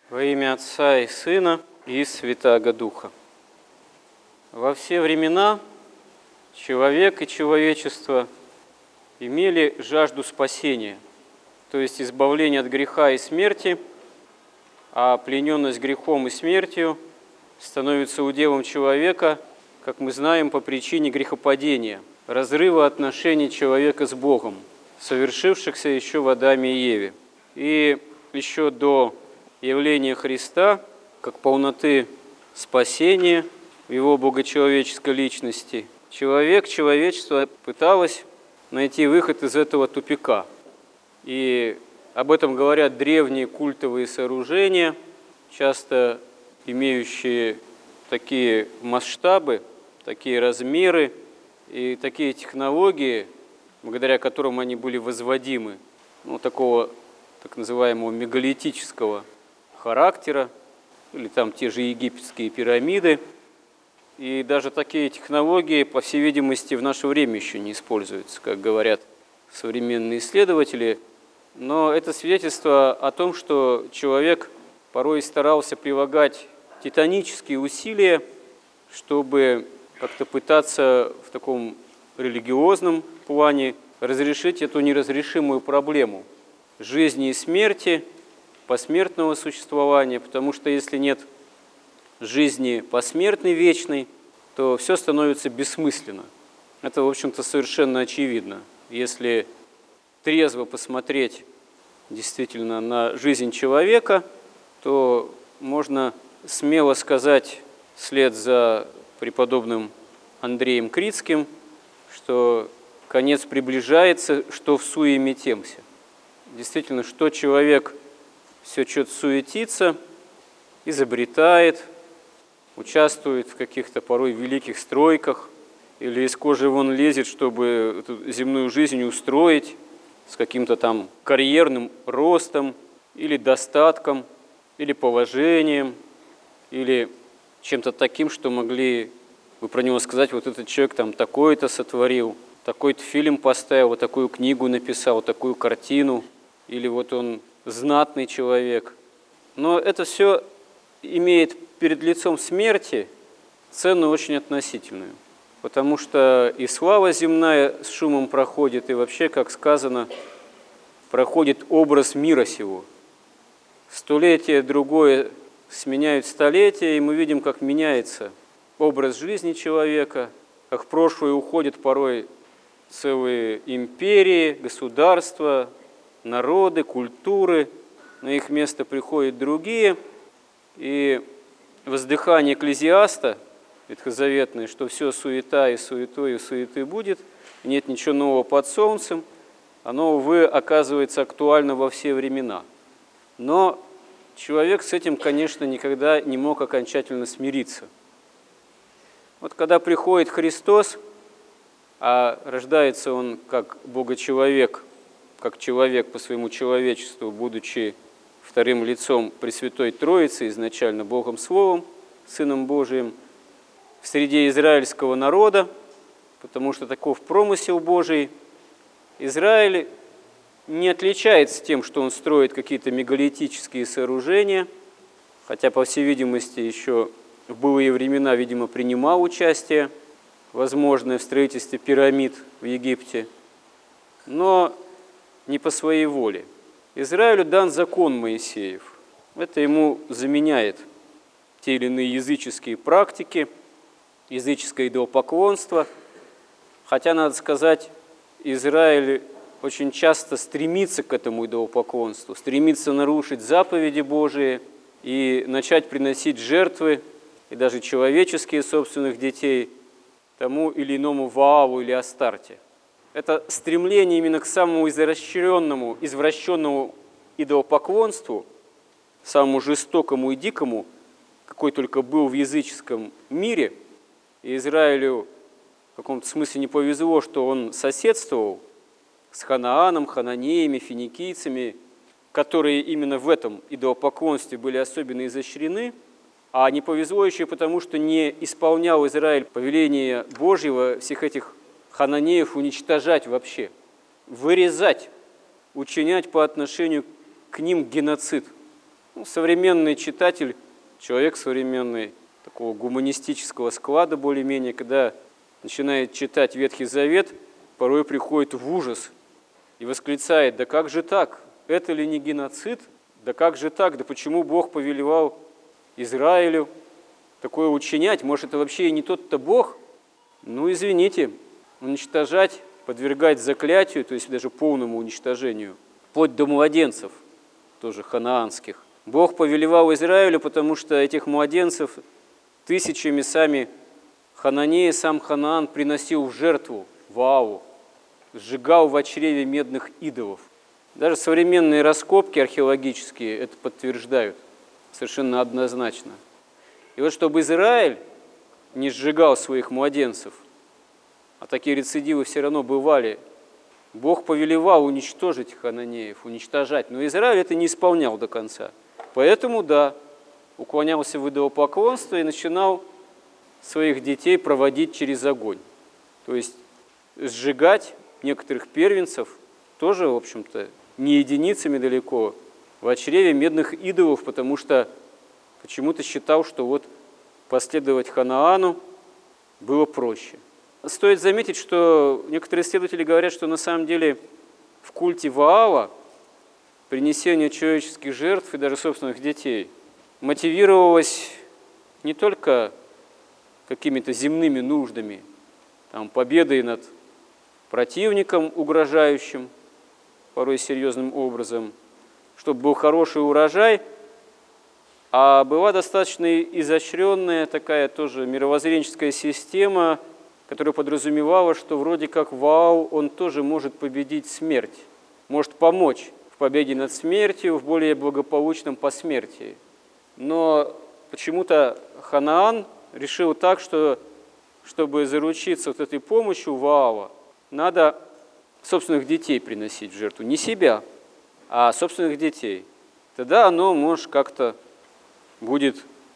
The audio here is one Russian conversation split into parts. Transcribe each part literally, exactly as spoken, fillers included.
Во имя Отца и Сына и Святаго Духа. Во все времена человек и человечество имели жажду спасения, то есть избавления от греха и смерти, а плененность грехом и смертью становится уделом человека, как мы знаем, по причине грехопадения, разрыва отношений человека с Богом, совершившихся еще в Адаме и Еве. И еще до явления Христа, как полноты спасения в его богочеловеческой личности, человек, человечество пыталось найти выход из этого тупика. И об этом говорят древние культовые сооружения, часто имеющие такие масштабы, такие размеры и такие технологии, благодаря которым они были возводимы, ну, такого так называемого мегалитического характера, или там те же египетские пирамиды. И даже такие технологии, по всей видимости, в наше время еще не используются, как говорят современные исследователи. Но это свидетельство о том, что человек порой старался прилагать титанические усилия, чтобы как-то пытаться в таком религиозном плане разрешить эту неразрешимую проблему жизни и смерти, посмертного существования, потому что если нет жизни посмертной, вечной, то все становится бессмысленно. Это, в общем-то, совершенно очевидно. Если трезво посмотреть действительно на жизнь человека, то можно смело сказать вслед за преподобным Андреем Критским, что конец приближается, что в суе метемся. Действительно, что человек все что-то суетится, изобретает, участвует в каких-то порой великих стройках или из кожи вон лезет, чтобы эту земную жизнь устроить с каким-то там карьерным ростом или достатком, или положением, или чем-то таким, что могли вы про него сказать, вот этот человек там такое-то сотворил, такой-то фильм поставил, вот такую книгу написал, такую картину, или вот он знатный человек. Но это все имеет перед лицом смерти цену очень относительную, потому что и слава земная с шумом проходит, и вообще, как сказано, проходит образ мира сего. Столетие другое сменяют столетия, и мы видим, как меняется образ жизни человека, как в прошлое уходят порой целые империи, государства, народы, культуры, на их место приходят другие. И воздыхание Экклезиаста ветхозаветное, что все суета и суетой, и суеты будет, нет ничего нового под солнцем, оно, увы, оказывается актуально во все времена. Но человек с этим, конечно, никогда не мог окончательно смириться. Вот когда приходит Христос, а рождается он как Богочеловек, как человек по своему человечеству, будучи вторым лицом Пресвятой Троицы, изначально Богом Словом, Сыном Божиим, в среде израильского народа, потому что таков промысел Божий. Израиль не отличается тем, что он строит какие-то мегалитические сооружения, хотя, по всей видимости, еще в былые времена, видимо, принимал участие, возможное в строительстве пирамид в Египте, но не по своей воле. Израилю дан закон Моисеев. Это ему заменяет те или иные языческие практики, языческое идолопоклонство. Хотя, надо сказать, Израиль очень часто стремится к этому идолопоклонству, стремится нарушить заповеди Божии и начать приносить жертвы, и даже человеческие собственных детей, тому или иному Ваалу или Астарте. Это стремление именно к самому изощренному, извращенному идолопоклонству, самому жестокому и дикому, какой только был в языческом мире. И Израилю в каком-то смысле не повезло, что он соседствовал с Ханааном, хананеями, финикийцами, которые именно в этом идолопоклонстве были особенно изощрены, а не повезло еще потому, что не исполнял Израиль повеление Божьего всех этих хананеев уничтожать вообще, вырезать, учинять по отношению к ним геноцид. Ну, современный читатель, человек современный, такого гуманистического склада более-менее, когда начинает читать Ветхий Завет, порой приходит в ужас и восклицает: да как же так? Это ли не геноцид? Да как же так? Да почему Бог повелевал Израилю такое учинять? Может, это вообще и не тот-то Бог? Ну, извините, уничтожать, подвергать заклятию, то есть даже полному уничтожению, вплоть до младенцев, тоже ханаанских. Бог повелевал Израилю, потому что этих младенцев тысячами сами хананеи, сам Ханаан приносил в жертву Ваалу, сжигал в чреве медных идолов. Даже современные раскопки археологические это подтверждают совершенно однозначно. И вот чтобы Израиль не сжигал своих младенцев, а такие рецидивы все равно бывали, Бог повелевал уничтожить хананеев, уничтожать, но Израиль это не исполнял до конца. Поэтому, да, уклонялся в идолопоклонство и начинал своих детей проводить через огонь. То есть сжигать некоторых первенцев, тоже, в общем-то, не единицами далеко, в чреве медных идолов, потому что почему-то считал, что вот последовать Ханаану было проще. Стоит заметить, что некоторые исследователи говорят, что на самом деле в культе Ваала принесение человеческих жертв и даже собственных детей мотивировалось не только какими-то земными нуждами, там, победой над противником угрожающим, порой серьезным образом, чтобы был хороший урожай, а была достаточно изощренная такая тоже мировоззренческая система, которая подразумевала, что вроде как Ваал, он тоже может победить смерть, может помочь в победе над смертью, в более благополучном посмертии. Но почему-то Ханаан решил так, что чтобы заручиться вот этой помощью Ваала, надо собственных детей приносить в жертву. Не себя, а собственных детей. Тогда оно, может, как-то будет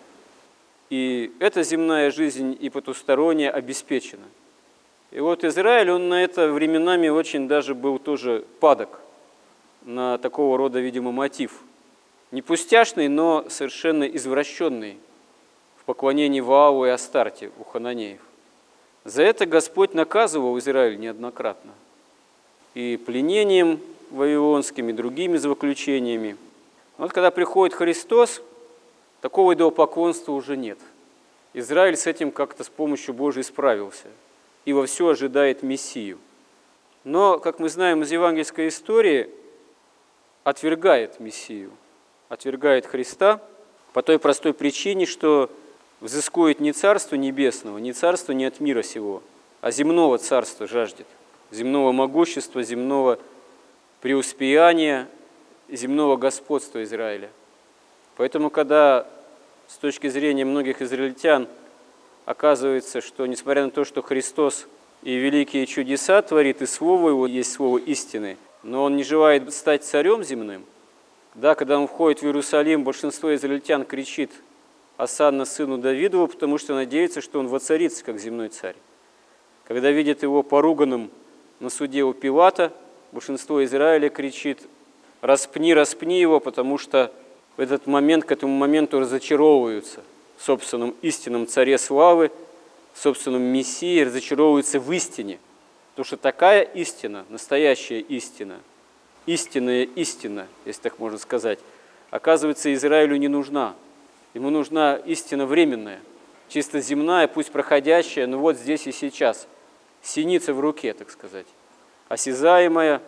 и эта земная жизнь, и потусторонняя обеспечена. И вот Израиль, он на это временами очень даже был тоже падок на такого рода, видимо, мотив. Не пустяшный, но совершенно извращенный в поклонении Ваалу и Астарте у хананеев. За это Господь наказывал Израиль неоднократно. И пленением вавилонским, и другими злоключениями. Вот когда приходит Христос, такого идолопоклонства уже нет. Израиль с этим как-то с помощью Божией справился и во все ожидает Мессию. Но, как мы знаем из евангельской истории, отвергает Мессию, отвергает Христа по той простой причине, что взыскует не царство небесного, не царство не от мира сего, а земного царства жаждет, земного могущества, земного преуспеяния, земного господства Израиля. Поэтому, когда с точки зрения многих израильтян оказывается, что несмотря на то, что Христос и великие чудеса творит, и Слово Его есть Слово истины, но Он не желает стать царем земным, да, когда Он входит в Иерусалим, большинство израильтян кричит «Осанна сыну Давидову», потому что надеется, что Он воцарится, как земной царь. Когда видят Его поруганным на суде у Пилата, большинство Израиля кричит «Распни, распни Его», потому что в этот момент, к этому моменту разочаровываются в собственном истинном царе славы, в собственном Мессии, разочаровываются в истине. Потому что такая истина, настоящая истина, истинная истина, если так можно сказать, оказывается, Израилю не нужна. Ему нужна истина временная, чисто земная, пусть проходящая, но вот здесь и сейчас. Синица в руке, так сказать. Осязаемая,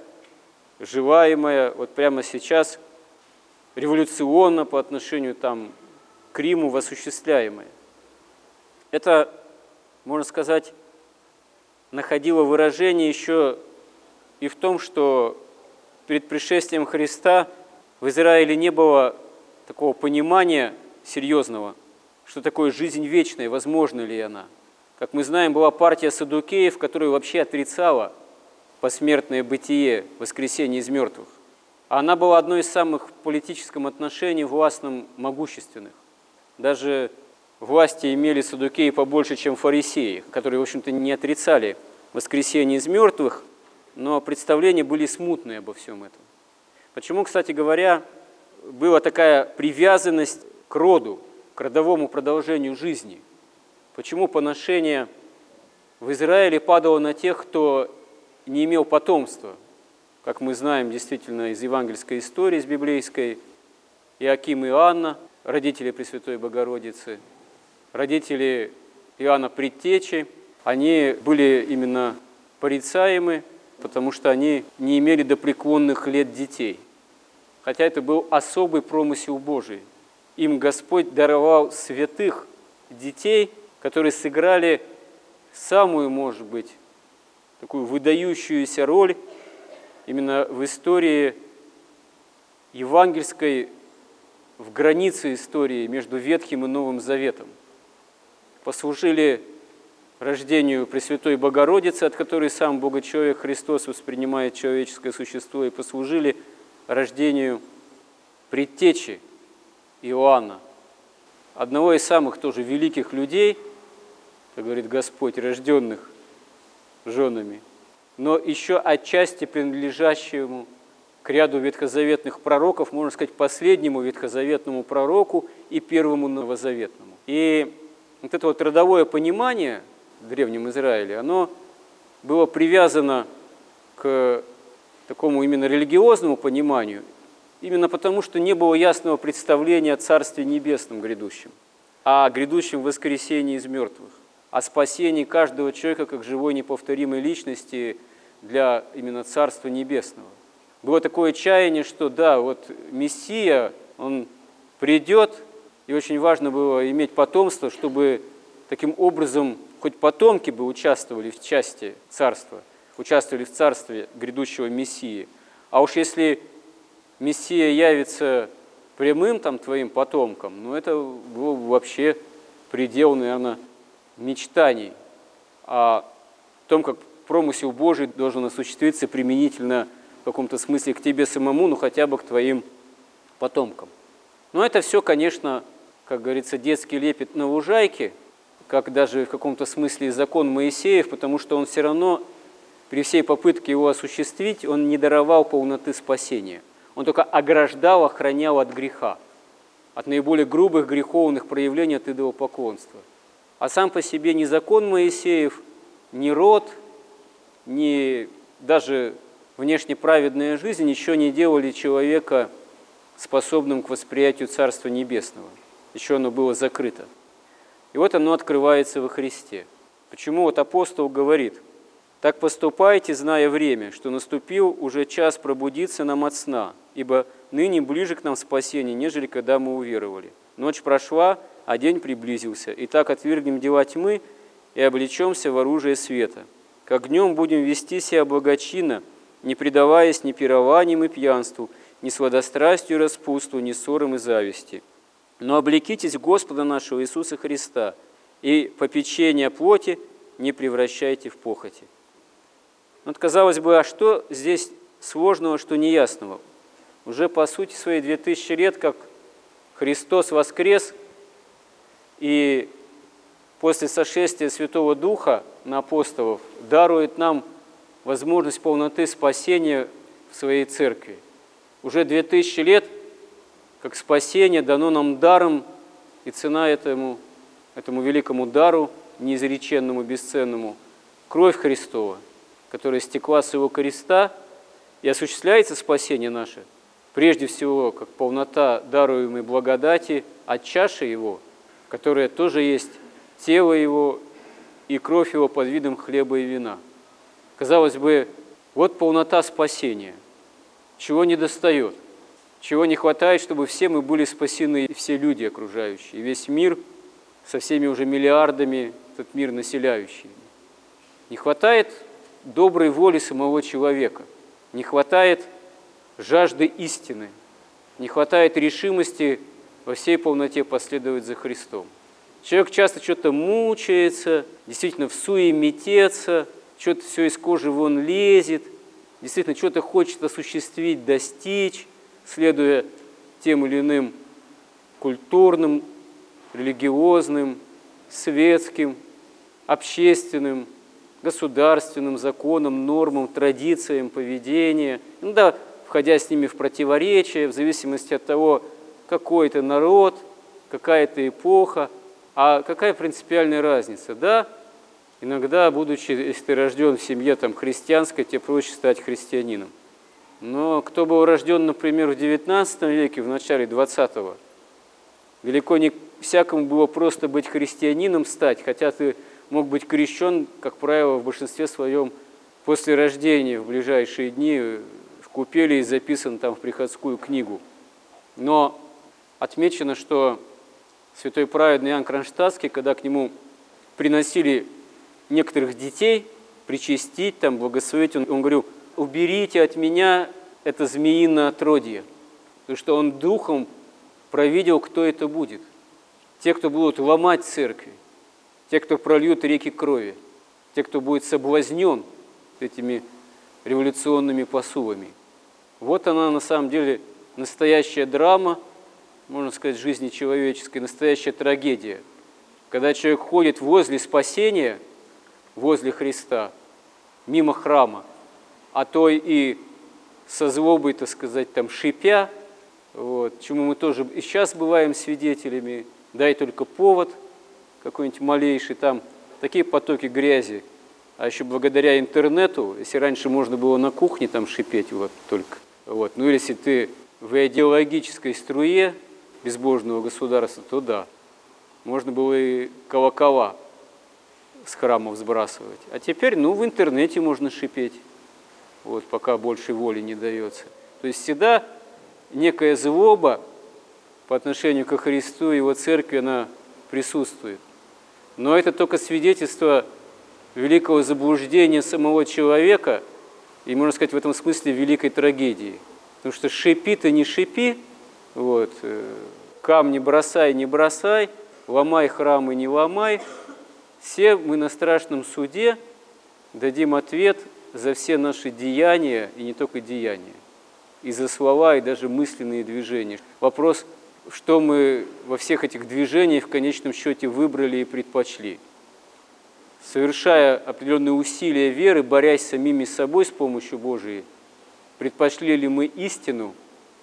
желаемая, вот прямо сейчас, революционно по отношению там, к Риму осуществляемое. Это, можно сказать, находило выражение еще и в том, что перед пришествием Христа в Израиле не было такого понимания серьезного, что такое жизнь вечная, возможна ли она. Как мы знаем, была партия саддукеев, которая вообще отрицала посмертное бытие, воскресение из мертвых. Она была одной из самых в политическом отношении властным могущественных. Даже власти имели саддукеи побольше, чем фарисеи, которые, в общем-то, не отрицали воскресение из мертвых, но представления были смутные обо всем этом. Почему, кстати говоря, была такая привязанность к роду, к родовому продолжению жизни. Почему поношение в Израиле падало на тех, кто не имел потомства? Как мы знаем действительно из евангельской истории, из библейской, Иоаким и Иоанна, родители Пресвятой Богородицы, родители Иоанна Предтечи, они были именно порицаемы, потому что они не имели до преклонных лет детей. Хотя это был особый промысел Божий. Им Господь даровал святых детей, которые сыграли самую, может быть, такую выдающуюся роль именно в истории евангельской, в границе истории между Ветхим и Новым Заветом. Послужили рождению Пресвятой Богородицы, от которой сам Бога-человек Христос воспринимает человеческое существо, и послужили рождению Предтечи Иоанна, одного из самых тоже великих людей, как говорит Господь, рожденных женами, но еще отчасти принадлежащему к ряду ветхозаветных пророков, можно сказать, последнему ветхозаветному пророку и первому новозаветному. И вот это вот родовое понимание в Древнем Израиле, оно было привязано к такому именно религиозному пониманию, именно потому, что не было ясного представления о Царстве Небесном грядущем, о грядущем воскресении из мертвых, о спасении каждого человека как живой неповторимой личности для именно Царства Небесного. Было такое чаяние, что да, вот Мессия, он придет, и очень важно было иметь потомство, чтобы таким образом хоть потомки бы участвовали в части Царства, участвовали в Царстве грядущего Мессии. А уж если Мессия явится прямым там твоим потомком, ну это был вообще предел, наверное, мечтаний о том, как промысел Божий должен осуществиться применительно в каком-то смысле к тебе самому, ну хотя бы к твоим потомкам. Но это все, конечно, как говорится, детский лепет на лужайке, как даже в каком-то смысле закон Моисеев, потому что он все равно при всей попытке его осуществить, он не даровал полноты спасения. Он только ограждал, охранял от греха, от наиболее грубых греховных проявлений от идолопоклонства. А сам по себе ни закон Моисеев, ни род, ни даже внешне праведная жизнь еще не делали человека способным к восприятию Царства Небесного. Еще оно было закрыто. И вот оно открывается во Христе. Почему вот апостол говорит: «Так поступайте, зная время, что наступил уже час пробудиться нам от сна, ибо ныне ближе к нам спасение, нежели когда мы уверовали. Ночь прошла, а день приблизился. Итак, отвергнем дела тьмы и облечемся в оружие света. Как днем будем вести себя благочинно, не предаваясь ни пированиям и пьянству, ни сладострастию и распутству, ни ссорам и зависти. Но облекитесь в Господа нашего Иисуса Христа, и попечение плоти не превращайте в похоти». Вот, казалось бы, а что здесь сложного, что неясного? Уже по сути своей две тысячи лет, как Христос воскрес, и после сошествия Святого Духа на апостолов дарует нам возможность полноты спасения в своей церкви. Уже две тысячи лет, как спасение дано нам даром, и цена этому, этому великому дару, неизреченному, бесценному, кровь Христова, которая стекла с Его креста, и осуществляется спасение наше, прежде всего, как полнота даруемой благодати от чаши Его, которая тоже есть тело Его и кровь Его под видом хлеба и вина. Казалось бы, вот полнота спасения. Чего недостает? Чего не хватает, чтобы все мы были спасены, и все люди окружающие, и весь мир со всеми уже миллиардами, этот мир населяющий. Не хватает доброй воли самого человека, не хватает жажды истины, не хватает решимости во всей полноте последовать за Христом. Человек часто что-то мучается, действительно всуеметется, что-то все из кожи вон лезет, действительно что-то хочет осуществить, достичь, следуя тем или иным культурным, религиозным, светским, общественным, государственным законам, нормам, традициям поведения. Ну да, в входя с ними в противоречие, в зависимости от того, какой это народ, какая это эпоха, а какая принципиальная разница? Да, иногда, будучи, если ты рожден в семье там, христианской, тебе проще стать христианином. Но кто был рожден, например, в девятнадцатом веке, в начале двадцатого, далеко не всякому было просто быть христианином стать, хотя ты мог быть крещен, как правило, в большинстве своем после рождения, в ближайшие дни, в купели и записан там в приходскую книгу. Но отмечено, что святой праведный Иоанн Кронштадтский, когда к нему приносили некоторых детей, причастить, там, благословить, он, он говорил: уберите от меня это змеиное отродье, потому что он духом провидел, кто это будет. Те, кто будут ломать церкви, те, кто прольют реки крови, те, кто будет соблазнен этими революционными посулами. Вот она на самом деле настоящая драма, можно сказать, жизни человеческой, настоящая трагедия. Когда человек ходит возле спасения, возле Христа, мимо храма, а то и со злобой, так сказать, там, шипя, вот, чему мы тоже и сейчас бываем свидетелями, дай только повод какой-нибудь малейший, там такие потоки грязи. А еще благодаря интернету, если раньше можно было на кухне там шипеть вот только, вот, ну или если ты в идеологической струе безбожного государства, то да, можно было и колокола с храмов сбрасывать. А теперь, ну, в интернете можно шипеть, вот, пока больше воли не дается. То есть всегда некая злоба по отношению ко Христу и Его церкви, она присутствует. Но это только свидетельство великого заблуждения самого человека и, можно сказать, в этом смысле великой трагедии. Потому что шипи ты не шипи, вот, камни бросай, не бросай, ломай храмы, не ломай. Все мы на страшном суде дадим ответ за все наши деяния, и не только деяния, и за слова, и даже мысленные движения. Вопрос, что мы во всех этих движениях в конечном счете выбрали и предпочли. Совершая определенные усилия веры, борясь с самими собой с помощью Божией, предпочли ли мы истину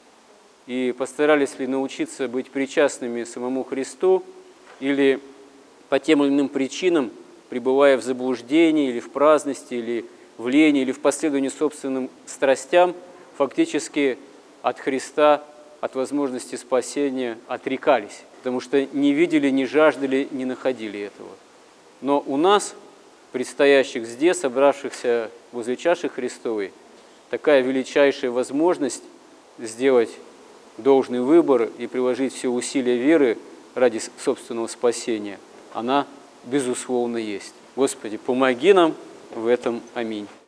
и постарались ли научиться быть причастными самому Христу, или по тем или иным причинам, пребывая в заблуждении, или в праздности, или в лени, или в последовании собственным страстям, фактически от Христа, от возможности спасения отрекались, потому что не видели, не жаждали, не находили этого. Но у нас, предстоящих здесь, собравшихся возле чаши Христовой, такая величайшая возможность сделать должный выбор и приложить все усилия веры ради собственного спасения, она, безусловно, есть. Господи, помоги нам в этом. Аминь.